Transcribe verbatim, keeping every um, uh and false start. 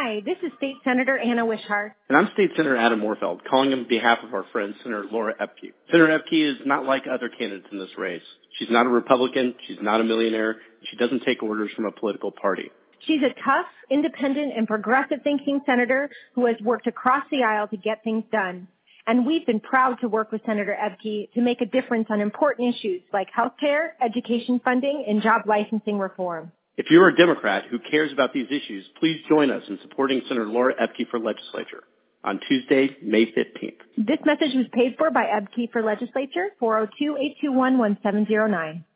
Hi, this is State Senator Anna Wishart. And I'm State Senator Adam Warfeld, calling on behalf of our friend, Senator Laura Epke. Senator Epke is not like other candidates in this race. She's not a Republican, she's not a millionaire, she doesn't take orders from a political party. She's a tough, independent, and progressive-thinking senator who has worked across the aisle to get things done. And we've been proud to work with Senator Epke to make a difference on important issues like health care, education funding, and job licensing reform. If you're a Democrat who cares about these issues, please join us in supporting Senator Laura Epke for legislature on Tuesday, May fifteenth. This message was paid for by Epke for Legislature, four oh two, eight two one, one seven oh nine.